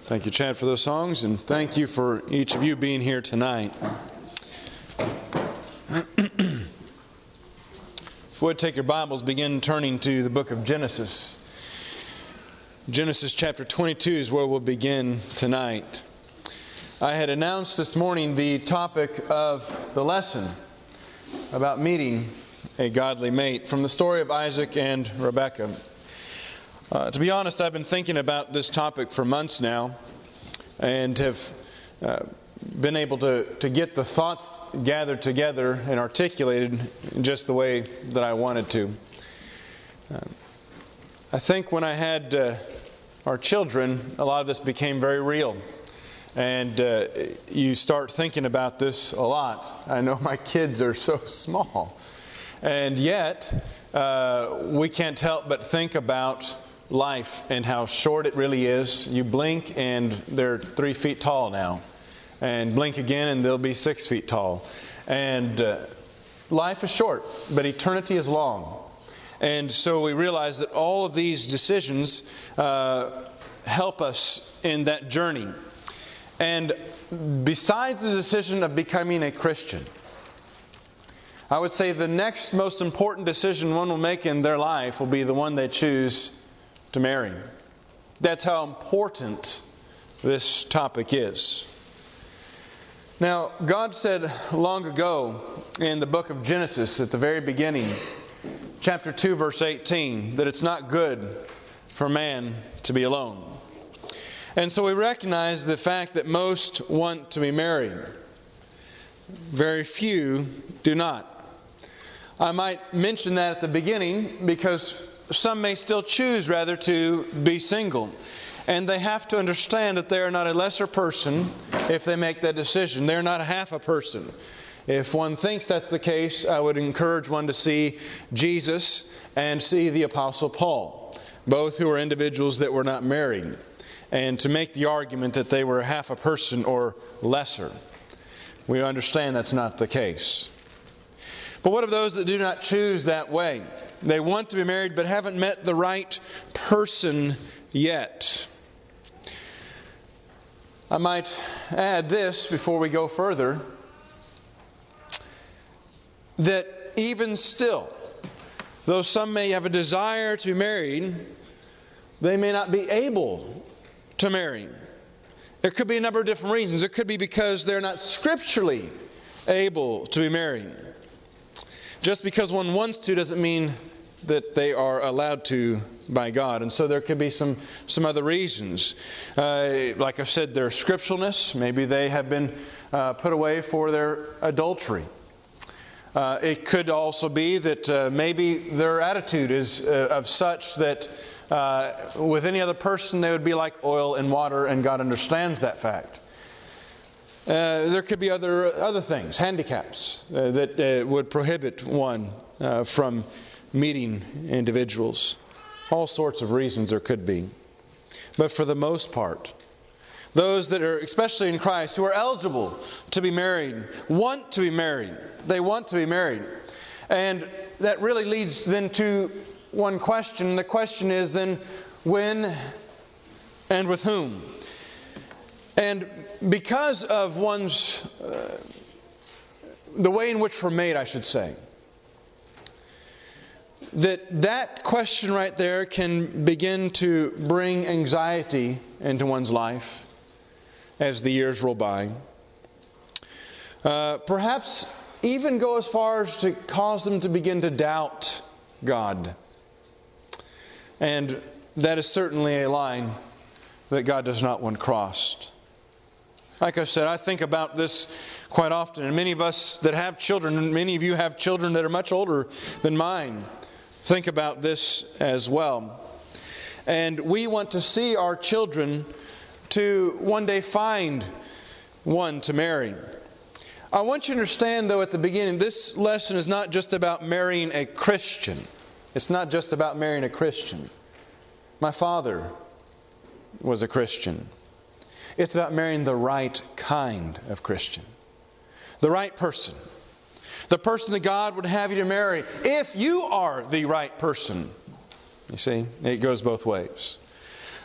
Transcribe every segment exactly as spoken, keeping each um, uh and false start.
Thank you, Chad, for those songs, and thank you for each of you being here tonight. If you would take your Bibles, begin turning to the book of Genesis. Genesis chapter twenty-two is where we'll begin tonight. I had announced this morning the topic of the lesson about meeting a godly mate from the story of Isaac and Rebekah. Uh, to be honest, I've been thinking about this topic for months now and have uh, been able to, to get the thoughts gathered together and articulated in just the way that I wanted to. Uh, I think when I had uh, our children, a lot of this became very real. And uh, you start thinking about this a lot. I know my kids are so small. And yet, uh, we can't help but think about life and how short it really is. You blink and they're three feet tall now. And blink again and they'll be six feet tall. And uh, life is short, but eternity is long. And so we realize that all of these decisions uh, help us in that journey. And besides the decision of becoming a Christian, I would say the next most important decision one will make in their life will be the one they choose to marry. That's how important this topic is. Now, God said long ago in the book of Genesis at the very beginning, chapter two, verse eighteen, that it's not good for man to be alone. And so we recognize the fact that most want to be married. Very few do not. I might mention that at the beginning because some may still choose rather to be single. And they have to understand that they are not a lesser person if they make that decision. They're not half a person. If one thinks that's the case, I would encourage one to see Jesus and see the Apostle Paul, both who are individuals that were not married, and to make the argument that they were half a person or lesser. We understand that's not the case. But what of those that do not choose that way? They want to be married but haven't met the right person yet. I might add this before we go further, that even still, though some may have a desire to be married, they may not be able to marry. There could be a number of different reasons. It could be because they're not scripturally able to be married. Just because one wants to doesn't mean that they are allowed to by God. And so there could be some, some other reasons. Uh, like I said, their scripturalness. Maybe they have been uh, put away for their adultery. Uh, it could also be that uh, maybe their attitude is uh, of such that uh, with any other person they would be like oil and water, and God understands that fact. Uh, there could be other other things, handicaps, uh, that uh, would prohibit one uh, from meeting individuals. All sorts of reasons there could be. But for the most part, those that are, especially in Christ, who are eligible to be married, want to be married. They want to be married. And that really leads then to one question. The question is then, when and with whom? And because of one's, uh, the way in which we're made, I should say, that that question right there can begin to bring anxiety into one's life as the years roll by. Uh, perhaps even go as far as to cause them to begin to doubt God. And that is certainly a line that God does not want crossed. Like I said, I think about this quite often. And many of us that have children, and many of you have children that are much older than mine, think about this as well. And we want to see our children to one day find one to marry. I want you to understand, though, at the beginning, this lesson is not just about marrying a Christian. It's not just about marrying a Christian. My father was a Christian. It's about marrying the right kind of Christian. The right person. The person that God would have you to marry. If you are the right person. You see, it goes both ways.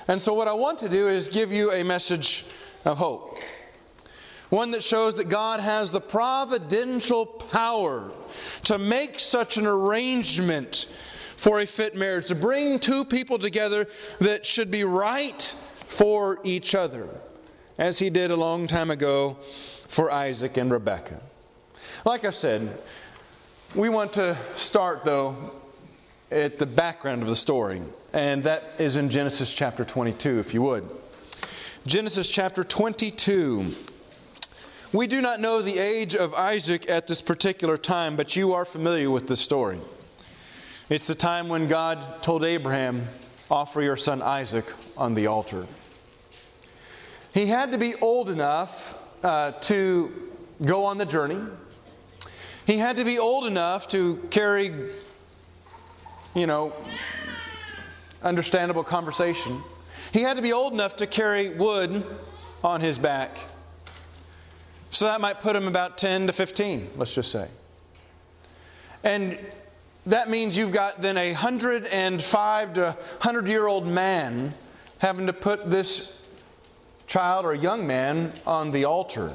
And so what I want to do is give you a message of hope. One that shows that God has the providential power to make such an arrangement for a fit marriage, to bring two people together that should be right for each other, as He did a long time ago for Isaac and Rebekah. Like I said, we want to start, though, at the background of the story, and that is in Genesis chapter twenty-two, if you would. Genesis chapter twenty-two. We do not know the age of Isaac at this particular time, but you are familiar with the story. It's the time when God told Abraham, offer your son Isaac on the altar. He had to be old enough uh, to go on the journey. He had to be old enough to carry, you know, understandable conversation. He had to be old enough to carry wood on his back. So that might put him about ten to fifteen, let's just say. And that means you've got then a one hundred five to one hundred year old man having to put this child or young man on the altar.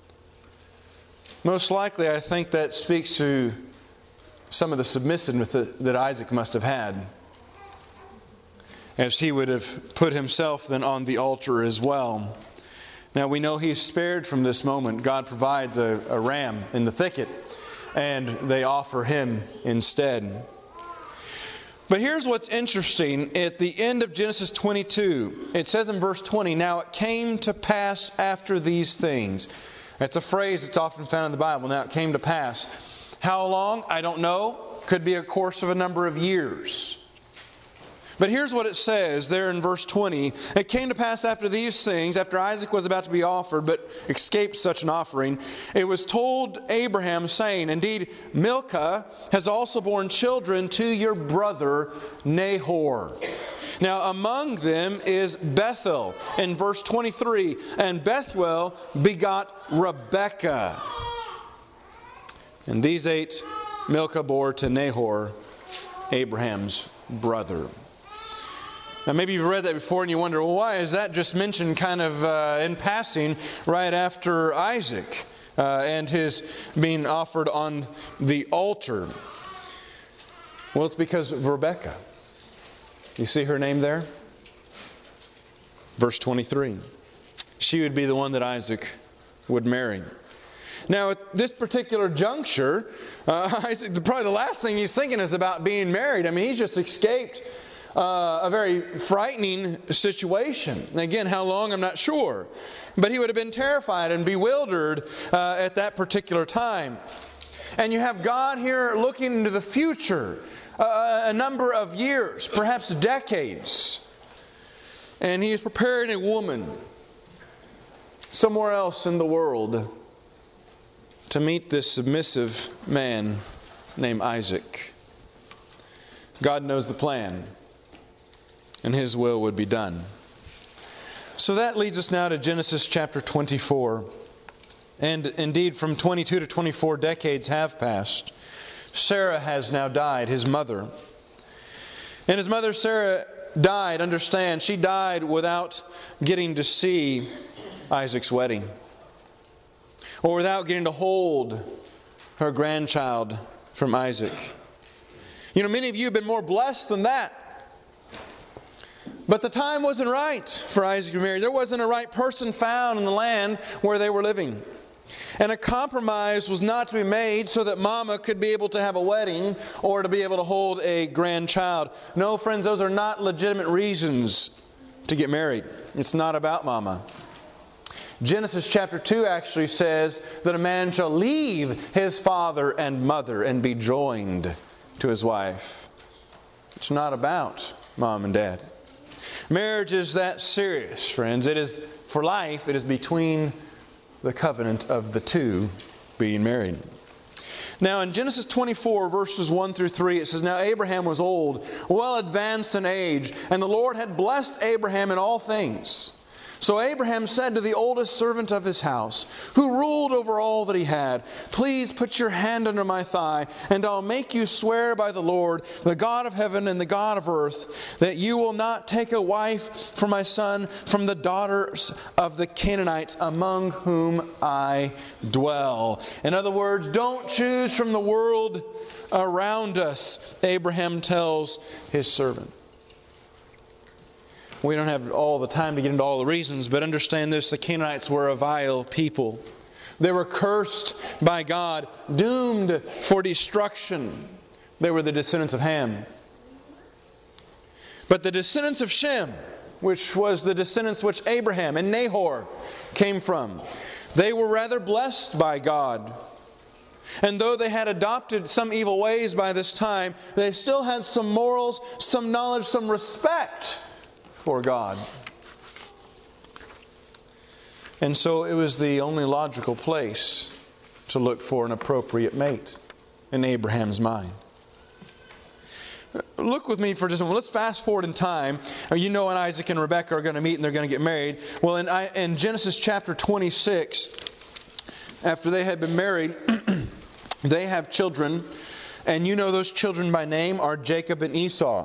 Most likely, I think that speaks to some of the submissiveness that, that Isaac must have had, as he would have put himself then on the altar as well. Now we know he's spared from this moment. God provides a, a ram in the thicket, and they offer him instead. But here's what's interesting. At the end of Genesis twenty-two, it says in verse twenty, now it came to pass after these things. That's a phrase that's often found in the Bible. Now it came to pass. How long? I don't know. Could be a course of a number of years. But here's what it says there in verse twenty. It came to pass after these things, after Isaac was about to be offered, but escaped such an offering, it was told Abraham, saying, indeed, Milcah has also borne children to your brother Nahor. Now among them is Bethuel in verse twenty-three, and Bethuel begot Rebekah. And these eight Milcah bore to Nahor, Abraham's brother. Now maybe you've read that before and you wonder, well, why is that just mentioned kind of uh, in passing right after Isaac uh, and his being offered on the altar? Well, it's because of Rebekah. You see her name there? Verse twenty-three. She would be the one that Isaac would marry. Now, at this particular juncture, uh, Isaac, probably the last thing he's thinking is about being married. I mean, he's just escaped Uh, a very frightening situation. And again, how long, I'm not sure. But he would have been terrified and bewildered uh, at that particular time. And you have God here looking into the future, uh, a number of years, perhaps decades. And he is preparing a woman somewhere else in the world to meet this submissive man named Isaac. God knows the plan, and His will would be done. So that leads us now to Genesis chapter twenty-four. And indeed, from twenty-two to twenty-four decades have passed. Sarah has now died, his mother. And his mother Sarah died, understand, she died without getting to see Isaac's wedding, or without getting to hold her grandchild from Isaac. You know, many of you have been more blessed than that. But the time wasn't right for Isaac to marry. There wasn't a right person found in the land where they were living. And a compromise was not to be made so that mama could be able to have a wedding or to be able to hold a grandchild. No, friends, those are not legitimate reasons to get married. It's not about mama. Genesis chapter two actually says that a man shall leave his father and mother and be joined to his wife. It's not about mom and dad. Marriage is that serious, friends. It is for life. It is between the covenant of the two being married. Now in Genesis twenty-four, verses one through three, it says, now Abraham was old, well advanced in age, and the Lord had blessed Abraham in all things. So Abraham said to the oldest servant of his house, who ruled over all that he had, "Please put your hand under my thigh, and I'll make you swear by the Lord, the God of heaven and the God of earth, that you will not take a wife for my son from the daughters of the Canaanites among whom I dwell." In other words, don't choose from the world around us, Abraham tells his servant. We don't have all the time to get into all the reasons, but understand this: the Canaanites were a vile people. They were cursed by God, doomed for destruction. They were the descendants of Ham. But the descendants of Shem, which was the descendants which Abraham and Nahor came from, they were rather blessed by God. And though they had adopted some evil ways by this time, they still had some morals, some knowledge, some respect for God. And so it was the only logical place to look for an appropriate mate in Abraham's mind. Look with me for just a moment. Let's fast forward in time. You know when Isaac and Rebekah are going to meet and they're going to get married. Well, in, in Genesis chapter twenty-six, after they had been married, they have children. And you know those children by name are Jacob and Esau.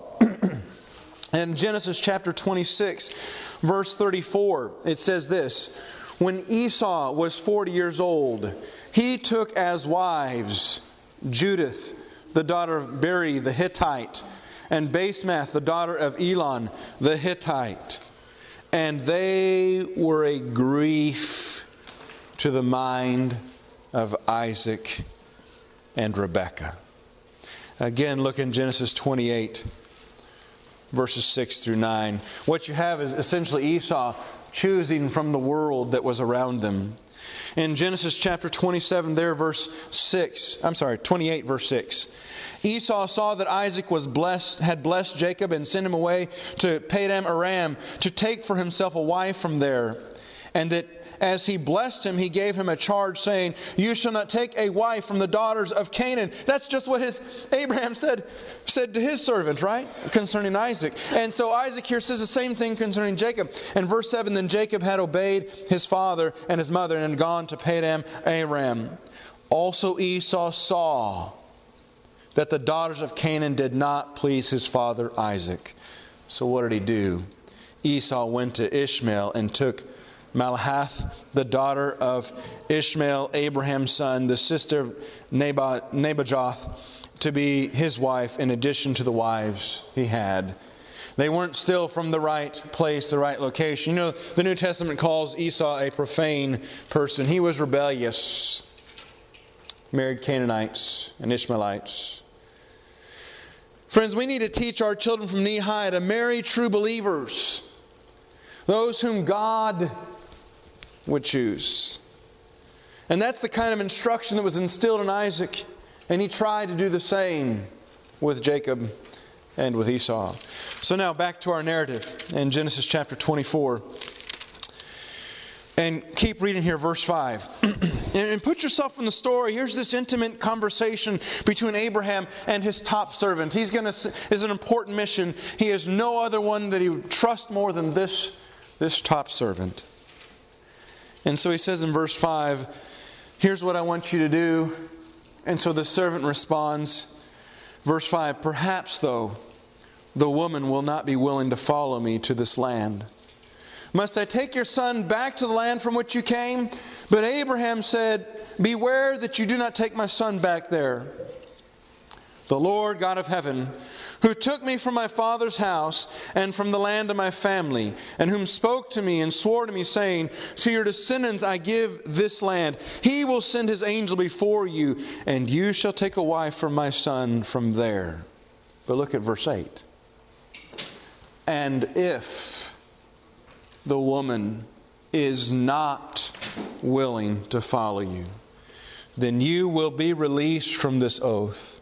In Genesis chapter twenty-six, verse thirty-four, it says this: "When Esau was forty years old, he took as wives Judith, the daughter of Beri the Hittite, and Basemath, the daughter of Elon the Hittite. And they were a grief to the mind of Isaac and Rebekah." Again, look in Genesis twenty-eight. Verses six through nine. What you have is essentially Esau choosing from the world that was around them. In Genesis chapter twenty-seven, there, verse six, I'm sorry, twenty-eight, verse six. "Esau saw that Isaac was blessed, had blessed Jacob, and sent him away to Padan Aram to take for himself a wife from there. And that as he blessed him, he gave him a charge, saying, 'You shall not take a wife from the daughters of Canaan.'" That's just what his Abraham said, said to his servant, right? Concerning Isaac. And so Isaac here says the same thing concerning Jacob. And verse seven, "Then Jacob had obeyed his father and his mother and had gone to Padan Aram. Also Esau saw that the daughters of Canaan did not please his father Isaac. So what did he do? Esau went to Ishmael and took Malahath, the daughter of Ishmael, Abraham's son, the sister of Nebajoth, to be his wife in addition to the wives he had." They weren't still from the right place, the right location. You know, the New Testament calls Esau a profane person. He was rebellious. Married Canaanites and Ishmaelites. Friends, we need to teach our children from knee high to marry true believers. Those whom God would choose. And that's the kind of instruction that was instilled in Isaac. And he tried to do the same with Jacob and with Esau. So now back to our narrative in Genesis chapter twenty-four. And keep reading here, verse five. And put yourself in the story. Here's this intimate conversation between Abraham and his top servant. He's going to is an important mission. He has no other one that he would trust more than this, this top servant. And so he says in verse five, "Here's what I want you to do." And so the servant responds, verse five, "Perhaps, though, the woman will not be willing to follow me to this land. Must I take your son back to the land from which you came?" But Abraham said, "Beware that you do not take my son back there. The Lord God of heaven, who took me from my father's house and from the land of my family, and whom spoke to me and swore to me, saying, 'To your descendants I give this land,' He will send His angel before you, and you shall take a wife for my son from there." But look at verse eight. "And if the woman is not willing to follow you, then you will be released from this oath.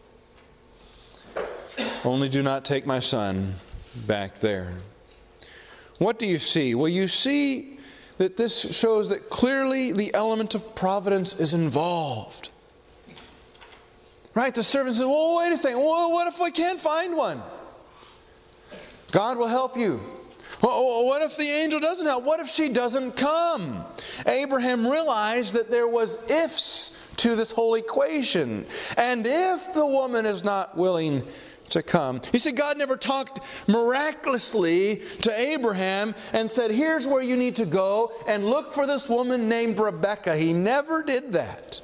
Only do not take my son back there." What do you see? Well, you see that this shows that clearly the element of providence is involved. Right? The servant says, "Well, wait a second. Well, what if I can't find one?" God will help you. Well, what if the angel doesn't help? What if she doesn't come? Abraham realized that there was ifs to this whole equation. And if the woman is not willing to come. You see, God never talked miraculously to Abraham and said, here's where you need to go and look for this woman named Rebekah. He never did that.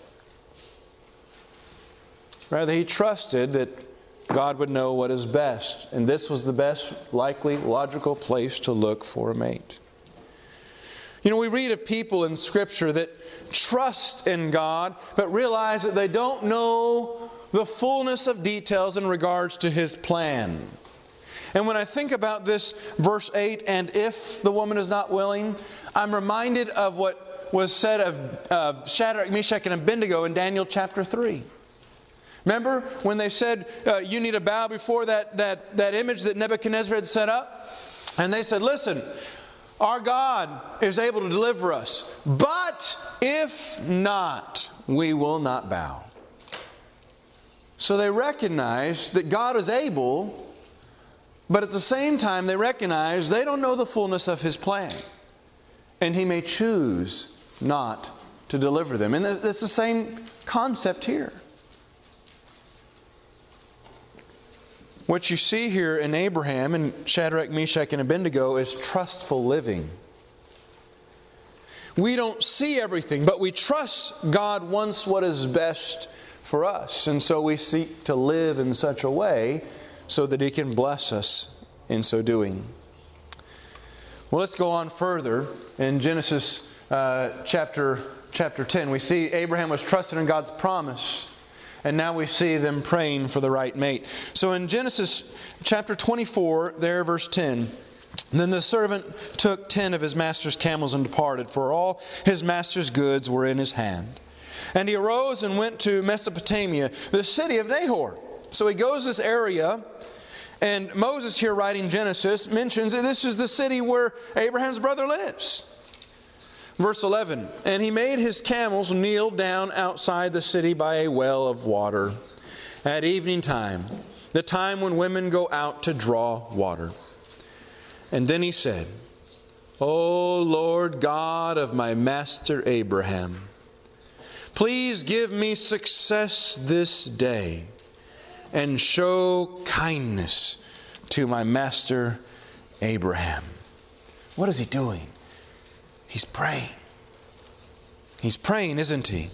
Rather, he trusted that God would know what is best. And this was the best, likely, logical place to look for a mate. You know, we read of people in Scripture that trust in God, but realize that they don't know the fullness of details in regards to His plan. And when I think about this verse eight, and if the woman is not willing, I'm reminded of what was said of uh, Shadrach, Meshach, and Abednego in Daniel chapter three. Remember when they said, uh, you need to bow before that, that, that image that Nebuchadnezzar had set up? And they said, listen, our God is able to deliver us, but if not, we will not bow. So they recognize that God is able, but at the same time they recognize they don't know the fullness of His plan. And He may choose not to deliver them. And it's the same concept here. What you see here in Abraham and Shadrach, Meshach, and Abednego is trustful living. We don't see everything, but we trust God wants what is best for us. And so we seek to live in such a way so that He can bless us in so doing. Well, let's go on further. In Genesis uh, chapter, chapter ten, we see Abraham was trusted in God's promise. And now we see them praying for the right mate. So in Genesis chapter twenty-four, there verse ten, then the servant took ten of his master's camels and departed, for all his master's goods were in his hand. And he arose and went to Mesopotamia, the city of Nahor. So he goes this area, and Moses here writing Genesis mentions that this is the city where Abraham's brother lives. Verse eleven, and he made his camels kneel down outside the city by a well of water at evening time, the time when women go out to draw water. And then he said, O Lord God of my master Abraham, please give me success this day and show kindness to my master Abraham. What is he doing? He's praying. He's praying, isn't he?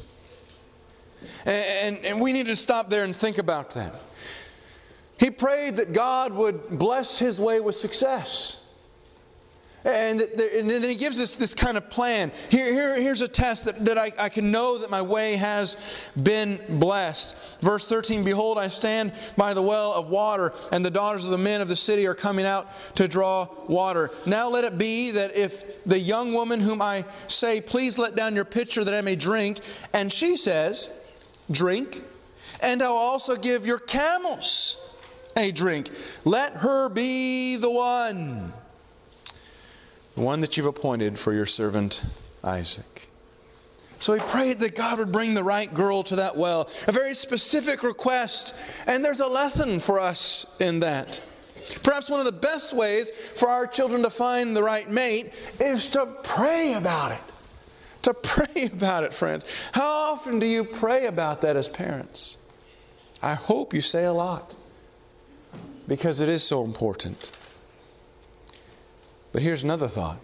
And, and, and we need to stop there and think about that. He prayed that God would bless his way with success. And, and then he gives us this kind of plan. Here, here, here's a test that, that I, I can know that my way has been blessed. Verse thirteen, behold, I stand by the well of water, and the daughters of the men of the city are coming out to draw water. Now let it be that if the young woman whom I say, please let down your pitcher that I may drink, and she says, drink, and I'll also give your camels a drink. Let her be the one. The one that you've appointed for your servant Isaac. So he prayed that God would bring the right girl to that well. A very specific request. And there's a lesson for us in that. Perhaps one of the best ways for our children to find the right mate is to pray about it. To pray about it, friends. How often do you pray about that as parents? I hope you say a lot. Because it is so important. But here's another thought.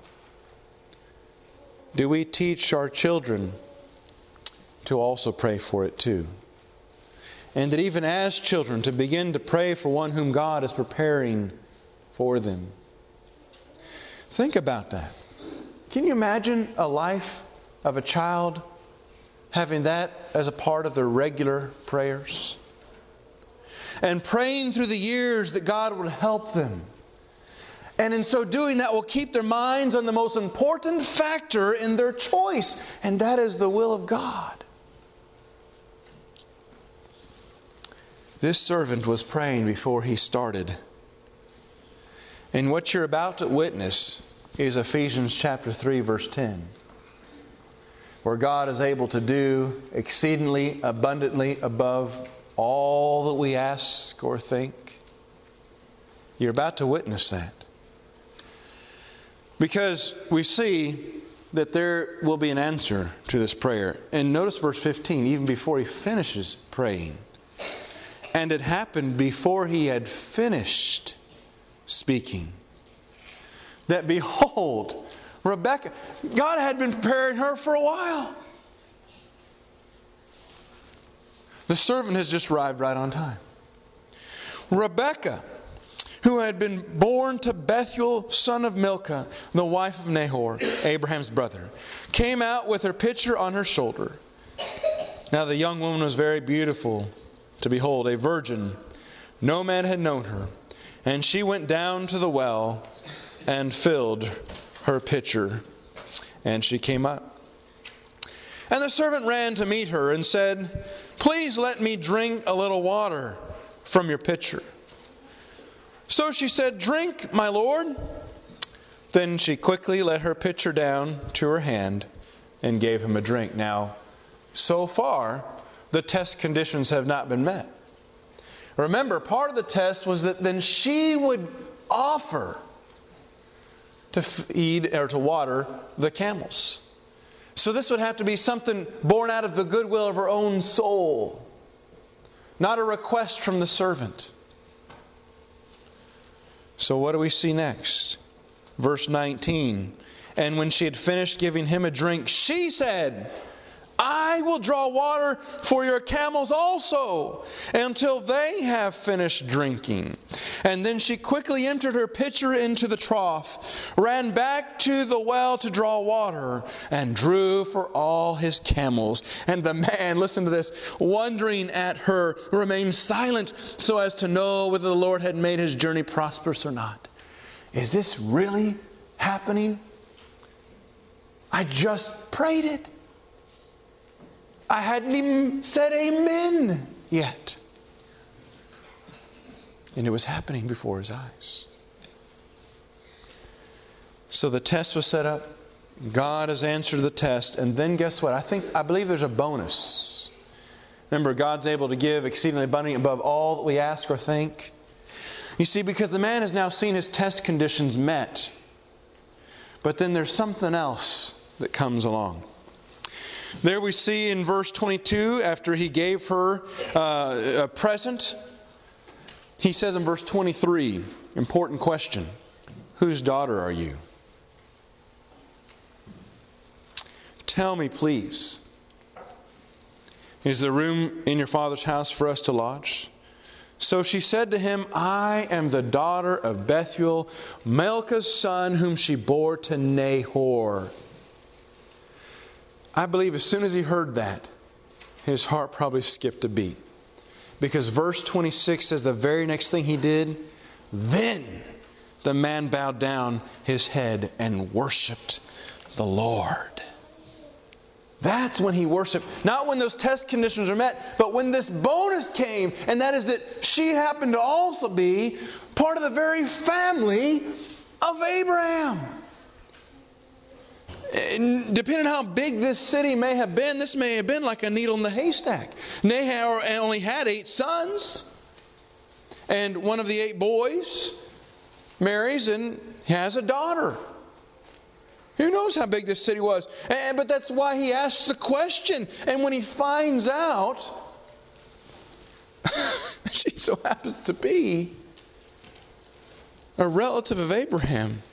Do we teach our children to also pray for it too? And that even as children, to begin to pray for one whom God is preparing for them. Think about that. Can you imagine a life of a child having that as a part of their regular prayers? And praying through the years that God would help them. And in so doing, that will keep their minds on the most important factor in their choice, and that is the will of God. This servant was praying before he started. And what you're about to witness is Ephesians chapter three, verse ten. Where God is able to do exceedingly abundantly above all that we ask or think. You're about to witness that. Because we see that there will be an answer to this prayer. And notice verse fifteen, even before he finishes praying. And it happened before he had finished speaking, that behold, Rebekah, God had been preparing her for a while. The servant has just arrived right on time. Rebekah, who had been born to Bethuel, son of Milcah, the wife of Nahor, Abraham's brother, came out with her pitcher on her shoulder. Now the young woman was very beautiful to behold, a virgin. No man had known her. And she went down to the well and filled her pitcher. And she came up. And the servant ran to meet her and said, "Please let me drink a little water from your pitcher." So she said, "Drink, my lord." Then she quickly let her pitcher down to her hand and gave him a drink. Now, so far, the test conditions have not been met. Remember, part of the test was that then she would offer to feed or to water the camels. So this would have to be something born out of the goodwill of her own soul, not a request from the servant. So what do we see next? Verse nineteen. And when she had finished giving him a drink, she said, "I will draw water for your camels also, until they have finished drinking." And then she quickly emptied her pitcher into the trough, ran back to the well to draw water, and drew for all his camels. And the man, listen to this, wondering at her, remained silent so as to know whether the Lord had made his journey prosperous or not. Is this really happening? I just prayed it. I hadn't even said amen yet. And it was happening before his eyes. So the test was set up. God has answered the test. And then guess what? I think, I believe there's a bonus. Remember, God's able to give exceedingly abundantly above all that we ask or think. You see, because the man has now seen his test conditions met. But then there's something else that comes along. There we see in verse twenty-two, after he gave her uh, a present, he says in verse twenty-three, important question, whose daughter are you? Tell me, please, is there room in your father's house for us to lodge? So she said to him, I am the daughter of Bethuel, Milcah's son, whom she bore to Nahor. I believe as soon as he heard that, his heart probably skipped a beat. Because verse twenty-six says the very next thing he did, then the man bowed down his head and worshipped the Lord. That's when he worshiped. Not when those test conditions are met, but when this bonus came, and that is that she happened to also be part of the very family of Abraham. And depending on how big this city may have been, this may have been like a needle in the haystack. Nahor only had eight sons. And one of the eight boys marries and has a daughter. Who knows how big this city was? And, but that's why he asks the question. And when he finds out, she so happens to be a relative of Abraham.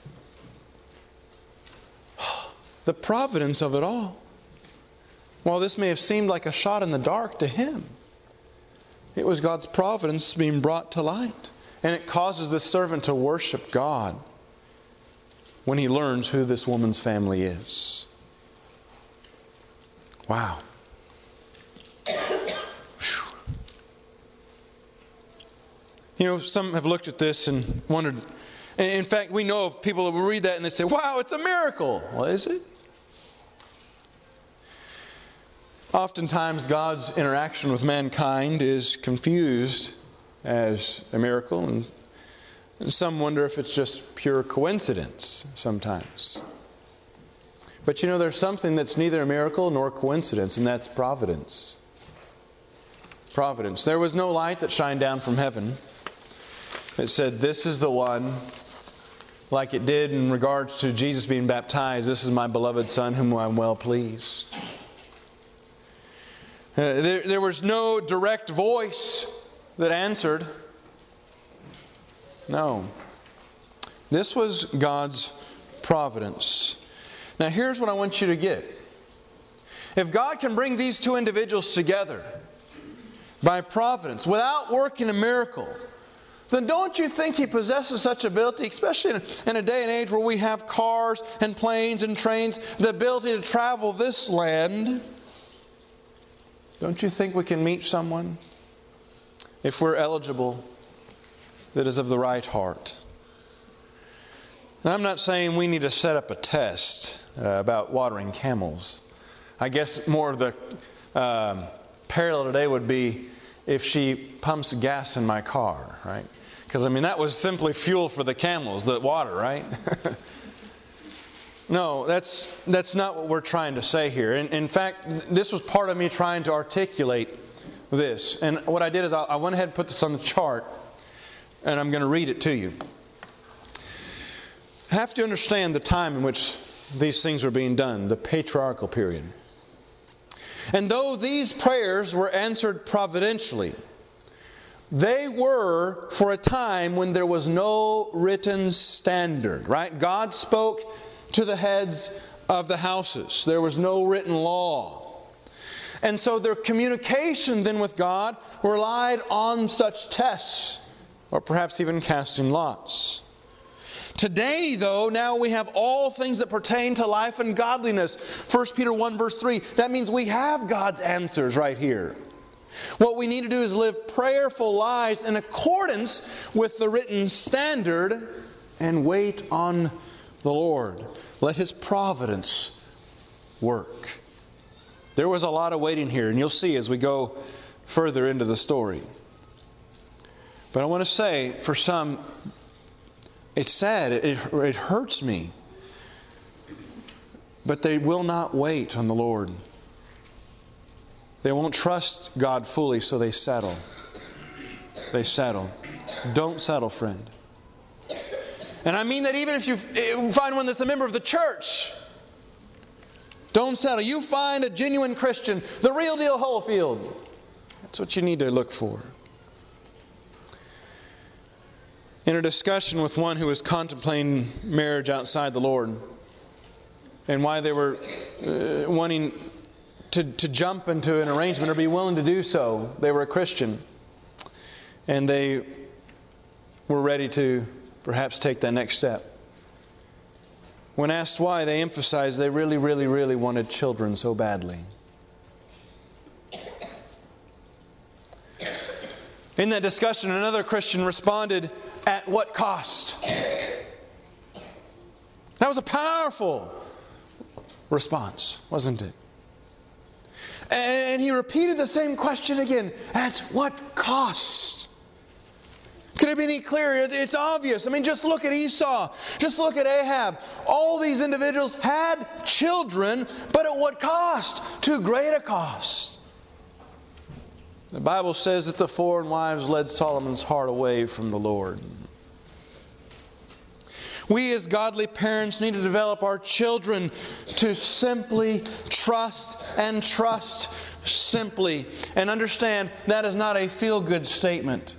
The providence of it all. While this may have seemed like a shot in the dark to him, it was God's providence being brought to light. And it causes the servant to worship God when he learns who this woman's family is. Wow. You know, some have looked at this and wondered. In fact, we know of people that will read that and they say, wow, it's a miracle. Well, is it? Oftentimes, God's interaction with mankind is confused as a miracle, and some wonder if it's just pure coincidence sometimes. But you know, there's something that's neither a miracle nor coincidence, and that's providence. Providence. There was no light that shined down from heaven that said, this is the one like it did in regards to Jesus being baptized. This is my beloved Son whom I am well pleased. Uh, there, there was no direct voice that answered. No. This was God's providence. Now here's what I want you to get. If God can bring these two individuals together by providence without working a miracle, then don't you think He possesses such ability, especially in, in a day and age where we have cars and planes and trains, the ability to travel this land? Don't you think we can meet someone, if we're eligible, that is of the right heart? And I'm not saying we need to set up a test uh, about watering camels. I guess more of the um, parallel today would be if she pumps gas in my car, right? Because, I mean, that was simply fuel for the camels, the water, right? No, that's that's not what we're trying to say here. In, in fact, this was part of me trying to articulate this. And what I did is I, I went ahead and put this on the chart, and I'm going to read it to you. I have to understand the time in which these things were being done, the patriarchal period. And though these prayers were answered providentially, they were for a time when there was no written standard, right? God spoke to the heads of the houses. There was no written law. And so their communication then with God relied on such tests, or perhaps even casting lots. Today, though, now we have all things that pertain to life and godliness. First Peter one verse three. That means we have God's answers right here. What we need to do is live prayerful lives in accordance with the written standard and wait on the Lord. Let His providence work. There was a lot of waiting here, and you'll see as we go further into the story. But I want to say, for some, it's sad, it, it hurts me. But they will not wait on the Lord. They won't trust God fully, so they settle. They settle. Don't settle, friend. And I mean that even if you find one that's a member of the church, don't settle. You find a genuine Christian, the real deal Holyfield. That's what you need to look for. In a discussion with one who was contemplating marriage outside the Lord, and why they were uh, wanting to, to jump into an arrangement or be willing to do so. They were a Christian, and they were ready to perhaps take that next step. When asked why, they emphasized they really, really, really wanted children so badly. In that discussion, another Christian responded, "At what cost?" That was a powerful response, wasn't it? And he repeated the same question again. At what cost? Could it be any clearer? It's obvious. I mean, just look at Esau. Just look at Ahab. All these individuals had children, but at what cost? Too great a cost. The Bible says that the foreign wives led Solomon's heart away from the Lord. We as godly parents need to develop our children to simply trust and trust simply. And understand that is not a feel-good statement.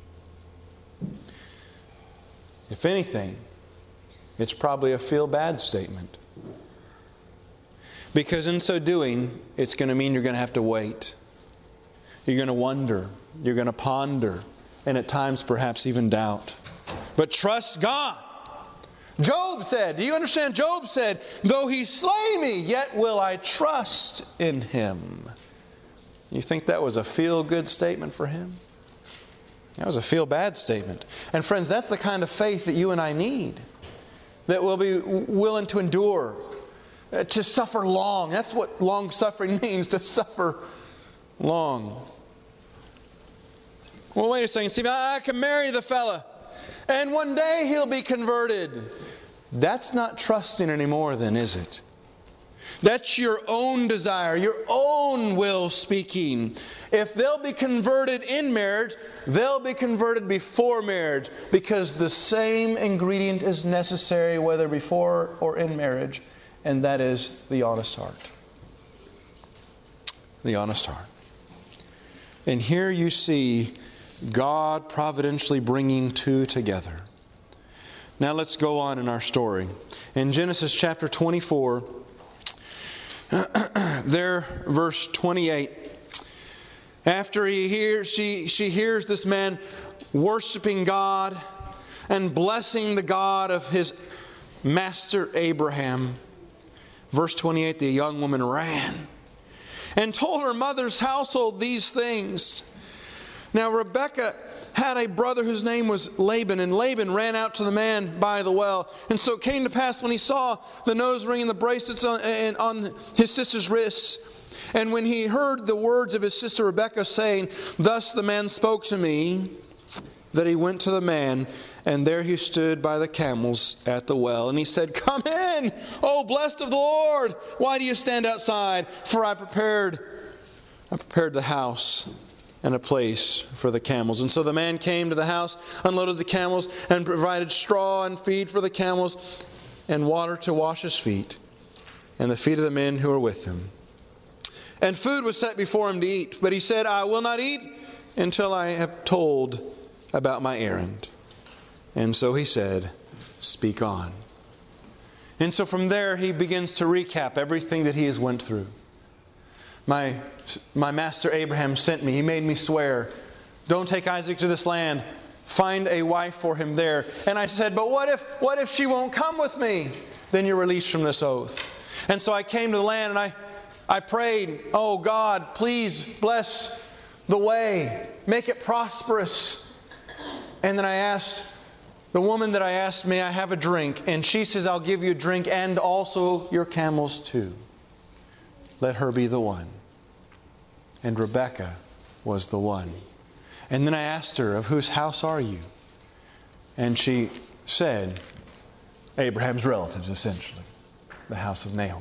If anything, it's probably a feel-bad statement. Because in so doing, it's going to mean you're going to have to wait. You're going to wonder. You're going to ponder. And at times perhaps even doubt. But trust God. Job said, do you understand? Job said, though He slay me, yet will I trust in Him. You think that was a feel-good statement for him? That was a feel-bad statement. And friends, that's the kind of faith that you and I need. That we'll be willing to endure, to suffer long. That's what long-suffering means, to suffer long. Well, wait a second. See, I can marry the fella, and one day he'll be converted. That's not trusting anymore then, is it? That's your own desire, your own will speaking. If they'll be converted in marriage, they'll be converted before marriage, because the same ingredient is necessary whether before or in marriage, and that is the honest heart. The honest heart. And here you see God providentially bringing two together. Now let's go on in our story. In Genesis chapter twenty-four, there, verse twenty-eight. After he hears, she, she hears this man worshiping God and blessing the God of his master Abraham. Verse twenty-eight, the young woman ran and told her mother's household these things. Now Rebekah had a brother whose name was Laban, and Laban ran out to the man by the well. And so it came to pass, when he saw the nose ring and the bracelets on, and on his sister's wrists, and when he heard the words of his sister Rebekah saying, "Thus the man spoke to me," that he went to the man, and there he stood by the camels at the well. And he said, "Come in, O blessed of the Lord. Why do you stand outside? For I prepared, I prepared the house and a place for the camels." And so the man came to the house, unloaded the camels, and provided straw and feed for the camels, and water to wash his feet, and the feet of the men who were with him. And food was set before him to eat. But he said, "I will not eat until I have told about my errand." And so he said, "Speak on." And so from there he begins to recap everything that he has went through. My, my master Abraham sent me. He made me swear, "Don't take Isaac to this land. Find a wife for him there." And I said, "But what if, what if she won't come with me?" "Then you're released from this oath." And so I came to the land and I, I prayed, "Oh God, please bless the way. Make it prosperous." And then I asked the woman that I asked, "May I have a drink?" And she says, "I'll give you a drink and also your camels too. Let her be the one." And Rebekah was the one. And then I asked her, "Of whose house are you?" And she said, Abraham's relatives, essentially, the house of Nahor.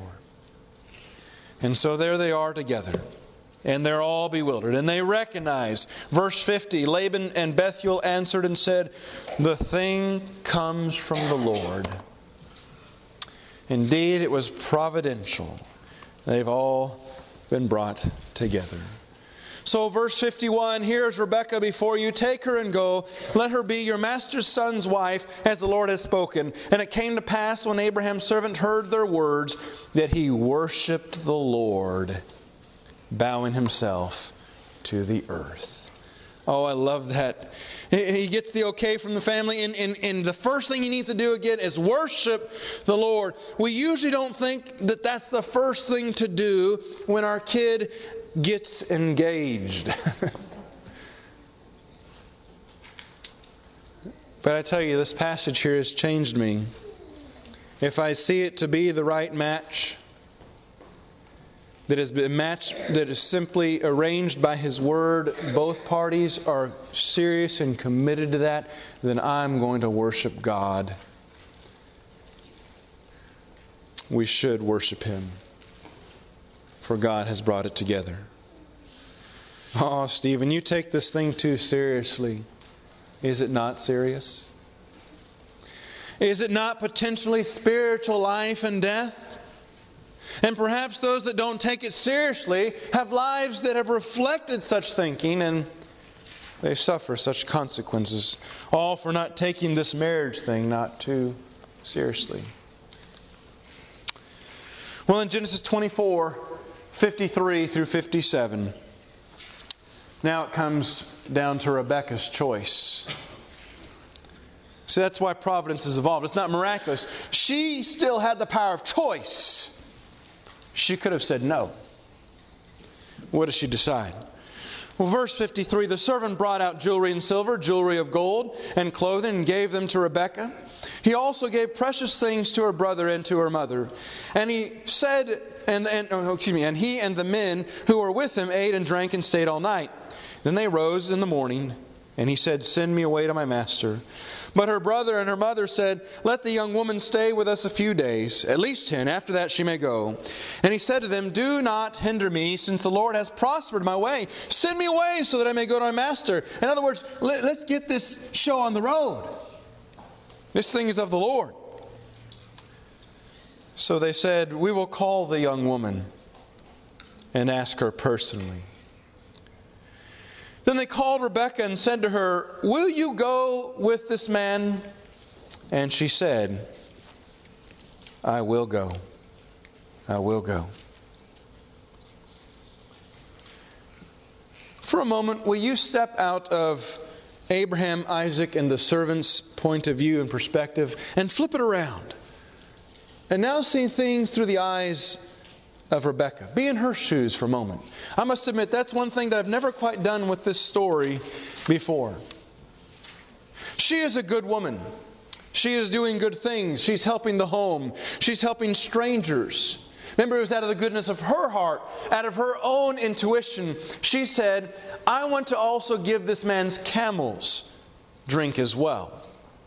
And so there they are together. And they're all bewildered. And they recognize, verse fifty, Laban and Bethuel answered and said, "The thing comes from the Lord." Indeed, it was providential. They've all been brought together. So verse fifty-one, "Here is Rebekah before you. Take her and go. Let her be your master's son's wife, as the Lord has spoken." And it came to pass, when Abraham's servant heard their words, that he worshipped the Lord, bowing himself to the earth. Oh, I love that. He gets the okay from the family, and, and, and the first thing he needs to do again is worship the Lord. We usually don't think that that's the first thing to do when our kid gets engaged. But I tell you, this passage here has changed me. If I see it to be the right match, that has been matched, that is simply arranged by His Word, both parties are serious and committed to that, then I'm going to worship God. We should worship Him, for God has brought it together. Oh, Stephen, you take this thing too seriously. Is it not serious? Is it not potentially spiritual life and death? And perhaps those that don't take it seriously have lives that have reflected such thinking, and they suffer such consequences, all for not taking this marriage thing not too seriously. Well, in Genesis twenty-four, fifty-three through fifty-seven, now it comes down to Rebekah's choice. See, that's why providence is involved. It's not miraculous. She still had the power of choice. She could have said no. What does she decide? Well, verse fifty-three, "The servant brought out jewelry and silver, jewelry of gold and clothing, and gave them to Rebekah. He also gave precious things to her brother and to her mother. And he said, and, and oh, excuse me, and he and the men who were with him ate and drank and stayed all night. Then they rose in the morning And he said, "Send me away to my master." But her brother and her mother said, "Let the young woman stay with us a few days, at least ten. After that she may go." And he said to them, "Do not hinder me, since the Lord has prospered my way. Send me away so that I may go to my master." In other words, let, let's get this show on the road. This thing is of the Lord. So they said, "We will call the young woman and ask her personally." Then they called Rebekah and said to her, "Will you go with this man?" And she said, "I will go. I will go." For a moment, will you step out of Abraham, Isaac, and the servant's point of view and perspective and flip it around? And now see things through the eyes of Rebekah. Be in her shoes for a moment. I must admit, that's one thing that I've never quite done with this story before. She is a good woman. She is doing good things. She's helping the home. She's helping strangers. Remember, it was out of the goodness of her heart, out of her own intuition. She said, "I want to also give this man's camels drink as well."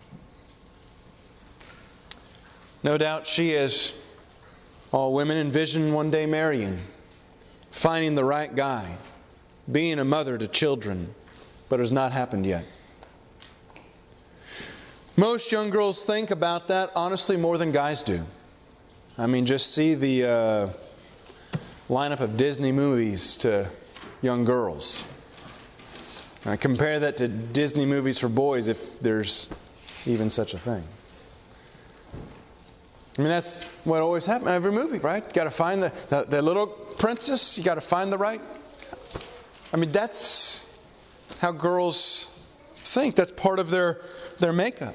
No doubt she, as all women, envision one day marrying, finding the right guy, being a mother to children, but it has not happened yet. Most young girls think about that, honestly, more than guys do. I mean, just see the uh, lineup of Disney movies to young girls. Uh, compare that to Disney movies for boys, if there's even such a thing. I mean, that's what always happens in every movie, right? You got to find the, the, the little princess. You got to find the right. I mean, that's how girls think. That's part of their, their makeup.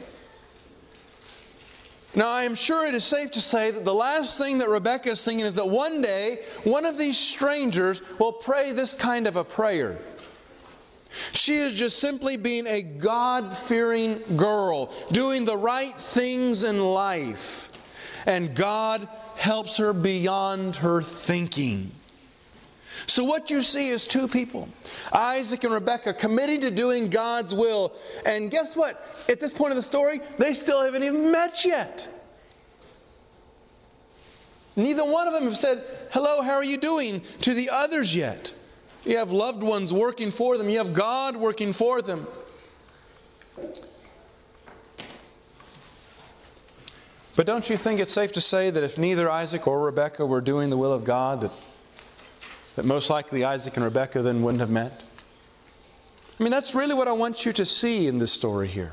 Now, I am sure it is safe to say that the last thing that Rebekah is thinking is that one day, one of these strangers will pray this kind of a prayer. She is just simply being a God-fearing girl, doing the right things in life. And God helps her beyond her thinking. So what you see is two people, Isaac and Rebekah, committing to doing God's will. And guess what? At this point of the story, they still haven't even met yet. Neither one of them have said, "Hello, how are you doing?" to the others yet. You have loved ones working for them. You have God working for them. But don't you think it's safe to say that if neither Isaac or Rebekah were doing the will of God, that, that most likely Isaac and Rebekah then wouldn't have met? I mean, that's really what I want you to see in this story here.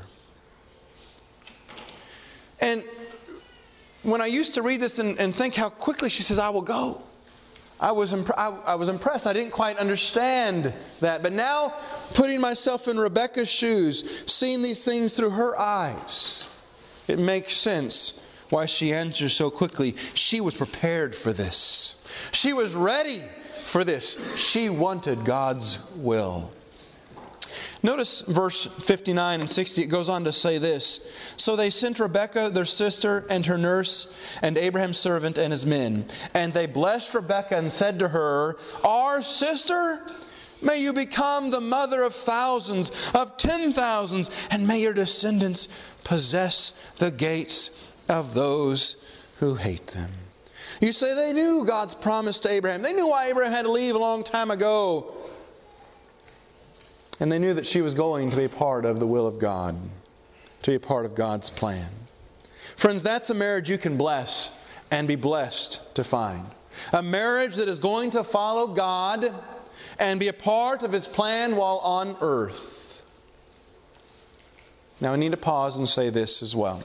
And when I used to read this and, and think how quickly she says, "I will go," I was, imp- I, I was impressed. I didn't quite understand that. But now, putting myself in Rebekah's shoes, seeing these things through her eyes, it makes sense why she answers so quickly. She was prepared for this. She was ready for this. She wanted God's will. Notice verse fifty-nine and sixty. It goes on to say this. "So they sent Rebekah, their sister, and her nurse, and Abraham's servant and his men. And they blessed Rebekah and said to her, 'Our sister, may you become the mother of thousands, of ten thousands, and may your descendants possess the gates of those who hate them.'" You say they knew God's promise to Abraham. They knew why Abraham had to leave a long time ago. And they knew that she was going to be part of the will of God, to be a part of God's plan. Friends, that's a marriage you can bless and be blessed to find. A marriage that is going to follow God and be a part of His plan while on earth. Now I need to pause and say this as well.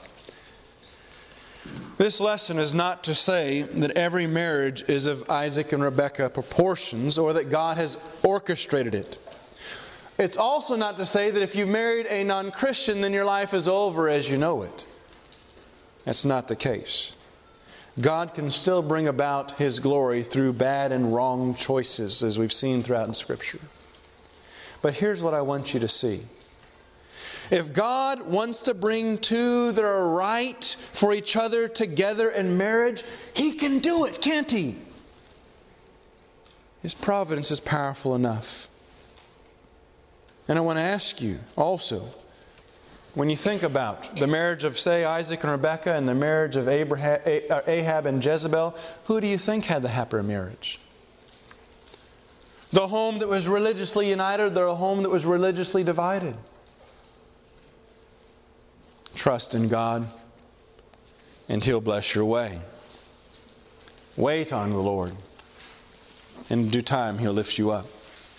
This lesson is not to say that every marriage is of Isaac and Rebekah proportions or that God has orchestrated it. It's also not to say that if you've married a non-Christian, then your life is over as you know it. That's not the case. God can still bring about His glory through bad and wrong choices, as we've seen throughout in Scripture. But here's what I want you to see. If God wants to bring two that are right for each other together in marriage, He can do it, can't He? His providence is powerful enough. And I want to ask you also, when you think about the marriage of, say, Isaac and Rebekah and the marriage of Abraham, Ahab and Jezebel, who do you think had the happier marriage? The home that was religiously united or the home that was religiously divided? Trust in God, and He'll bless your way. Wait on the Lord. In due time, He'll lift you up.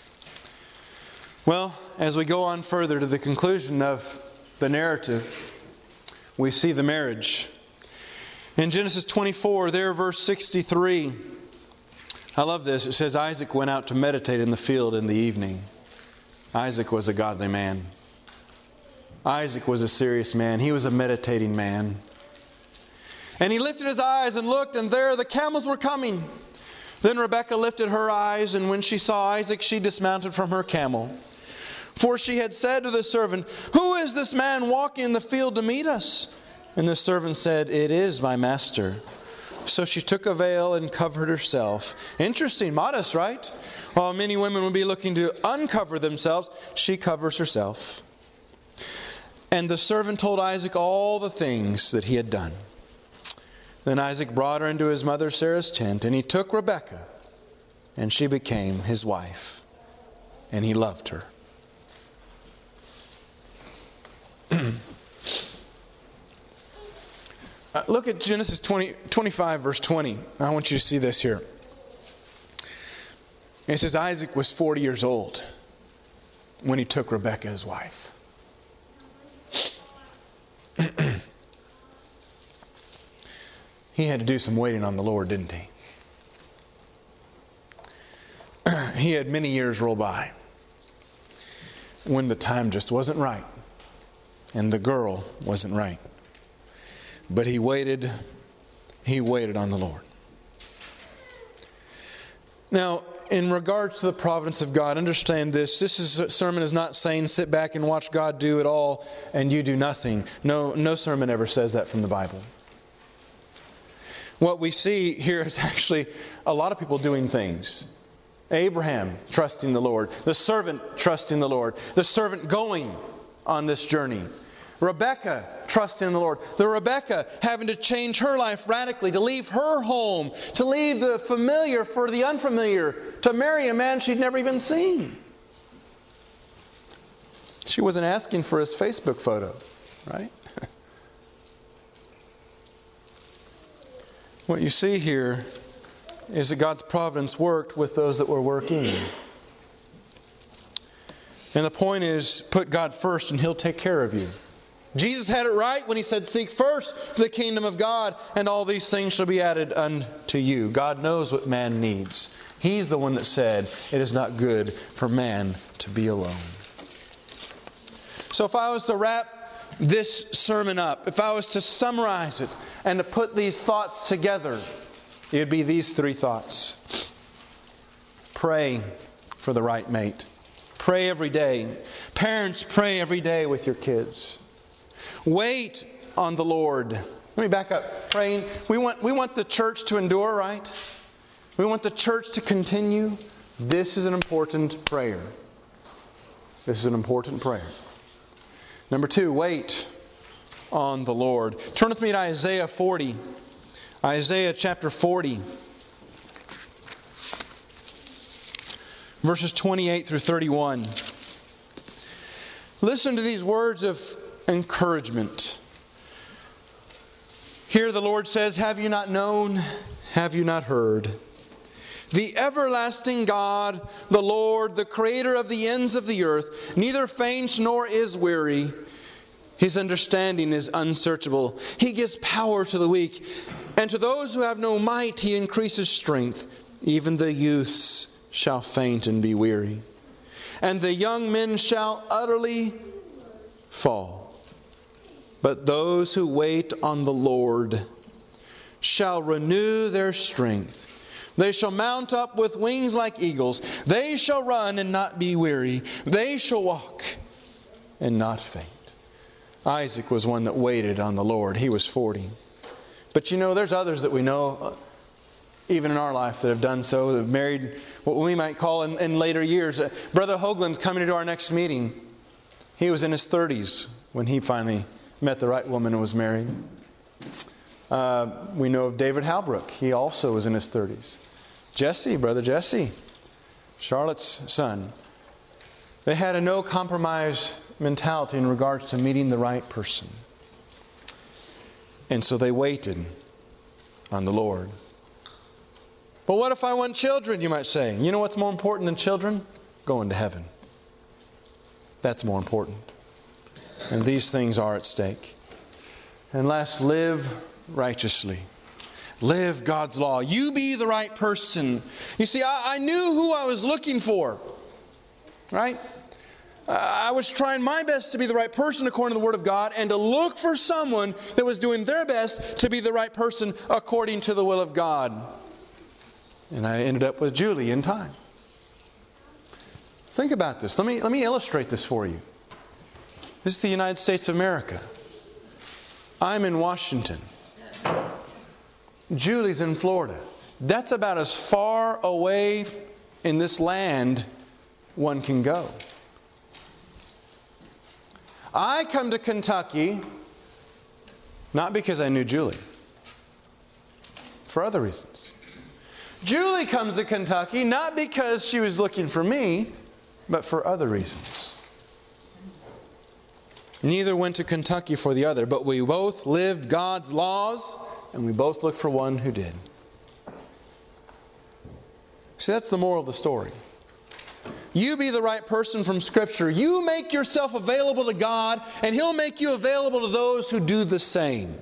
Well, as we go on further to the conclusion of the narrative, we see the marriage. In Genesis twenty-four, there, verse sixty-three, I love this. It says, Isaac went out to meditate in the field in the evening. Isaac was a godly man. Isaac was a serious man. He was a meditating man. And he lifted his eyes and looked, and there the camels were coming. Then Rebekah lifted her eyes, and when she saw Isaac, she dismounted from her camel. For she had said to the servant, Who is this man walking in the field to meet us? And the servant said, It is my master. So she took a veil and covered herself. Interesting, modest, right? While many women would be looking to uncover themselves, she covers herself. And the servant told Isaac all the things that he had done. Then Isaac brought her into his mother Sarah's tent, and he took Rebekah, and she became his wife, and he loved her. uh, look at Genesis twenty, twenty-five, verse twenty. I want you to see this here. It says Isaac was forty years old when he took Rebekah as wife. He had to do some waiting on the Lord, didn't he? He had many years roll by when the time just wasn't right and the girl wasn't right. But he waited, he waited on the Lord. Now, in regards to the providence of God, understand this. This is, sermon is not saying sit back and watch God do it all and you do nothing. No, no sermon ever says that from the Bible. What we see here is actually a lot of people doing things. Abraham trusting the Lord. The servant trusting the Lord. The servant going on this journey. Rebekah trusting in the Lord. The Rebekah having to change her life radically, to leave her home, to leave the familiar for the unfamiliar, to marry a man she'd never even seen. She wasn't asking for his Facebook photo, right? What you see here is that God's providence worked with those that were working. And the point is, put God first and He'll take care of you. Jesus had it right when He said, Seek first the kingdom of God, and all these things shall be added unto you. God knows what man needs. He's the one that said, It is not good for man to be alone. So if I was to wrap this sermon up, if I was to summarize it and to put these thoughts together, it would be these three thoughts. Pray for the right mate. Pray every day. Parents, pray every day with your kids. Wait on the Lord. Let me back up. Praying. We want, we want the church to endure, right? We want the church to continue. This is an important prayer. This is an important prayer. Number two, wait on the Lord. Turn with me to Isaiah forty. Isaiah chapter forty. Verses twenty-eight through thirty-one. Listen to these words of encouragement. Here the Lord says, Have you not known? Have you not heard? The everlasting God, the Lord, the Creator of the ends of the earth, neither faints nor is weary. His understanding is unsearchable. He gives power to the weak, and to those who have no might He increases strength. Even the youths shall faint and be weary, and the young men shall utterly fall. But those who wait on the Lord shall renew their strength. They shall mount up with wings like eagles. They shall run and not be weary. They shall walk and not faint. Isaac was one that waited on the Lord. He was forty. But you know, there's others that we know. even in our life, that have done so, that have married what we might call in, in later years. Uh, Brother Hoagland's coming to our next meeting. He was in his thirties when he finally met the right woman and was married. Uh, we know of David Halbrook. He also was in his thirties. Jesse, Brother Jesse, Charlotte's son. They had a no compromise mentality in regards to meeting the right person. And so they waited on the Lord. But what if I want children, you might say? You know what's more important than children? Going to heaven. That's more important. And these things are at stake. And last, live righteously. Live God's law. You be the right person. You see, I, I knew who I was looking for. Right? I was trying my best to be the right person according to the Word of God and to look for someone that was doing their best to be the right person according to the will of God. And I ended up with Julie in time. Think about this. Let me, let me illustrate this for you. This is the United States of America. I'm in Washington. Julie's in Florida. That's about as far away in this land one can go. I come to Kentucky not because I knew Julie, for other reasons. Julie comes to Kentucky not because she was looking for me, but for other reasons. Neither went to Kentucky for the other, but we both lived God's laws, and we both looked for one who did. See, that's the moral of the story. You be the right person from Scripture. You make yourself available to God, and He'll make you available to those who do the same.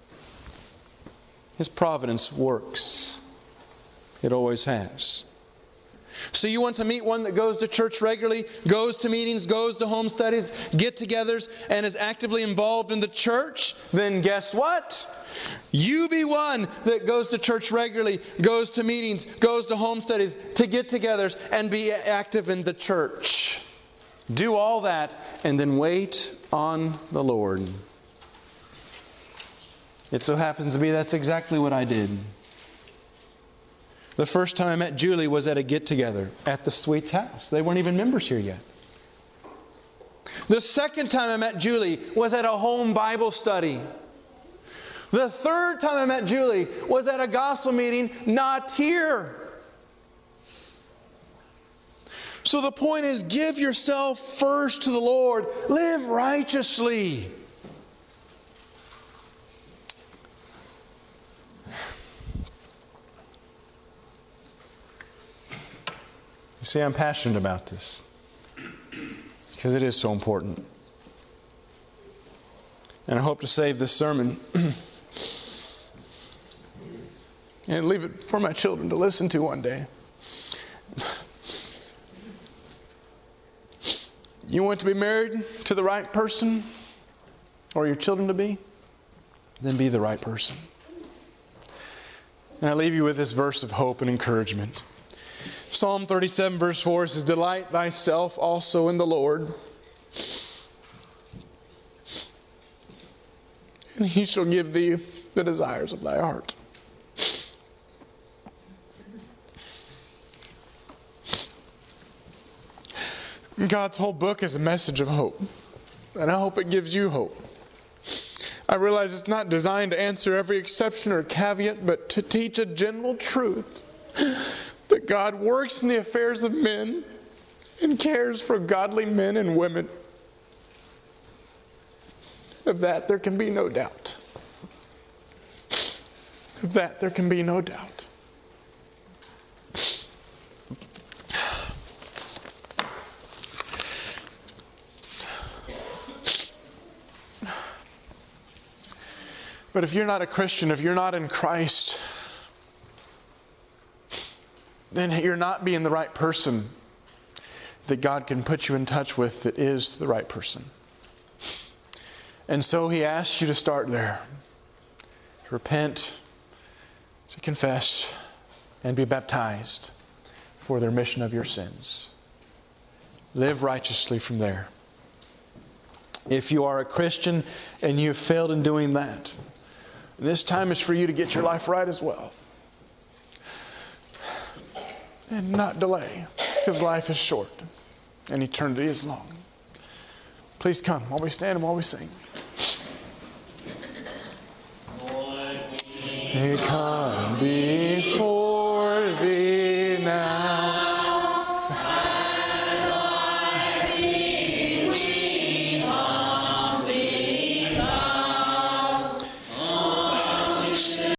His providence works. It always has. So you want to meet one that goes to church regularly, goes to meetings, goes to home studies, get-togethers, and is actively involved in the church? Then guess what? You be one that goes to church regularly, goes to meetings, goes to home studies, to get-togethers, and be active in the church. Do all that, and then wait on the Lord. It so happens to be that's exactly what I did. The first time I met Julie was at a get-together at the Sweets house. They weren't even members here yet. The second time I met Julie was at a home Bible study. The third time I met Julie was at a gospel meeting, not here. So the point is, give yourself first to the Lord. Live righteously. You see, I'm passionate about this because it is so important. And I hope to save this sermon and leave it for my children to listen to one day. You want to be married to the right person, or your children to be? Then be the right person. And I leave you with this verse of hope and encouragement. Psalm thirty-seven verse four says, "Delight thyself also in the Lord, and He shall give thee the desires of thy heart." God's whole book is a message of hope, and I hope it gives you hope. I realize it's not designed to answer every exception or caveat, but to teach a general truth that God works in the affairs of men and cares for godly men and women. Of that there can be no doubt. Of that there can be no doubt. But if you're not a Christian, if you're not in Christ, then you're not being the right person that God can put you in touch with that is the right person. And so He asks you to start there. To repent, to confess, and be baptized for the remission of your sins. Live righteously from there. If you are a Christian and you have failed in doing that, this time is for you to get your life right as well. and not delay, because life is short and eternity is long. Please come while we stand and while we sing. We come before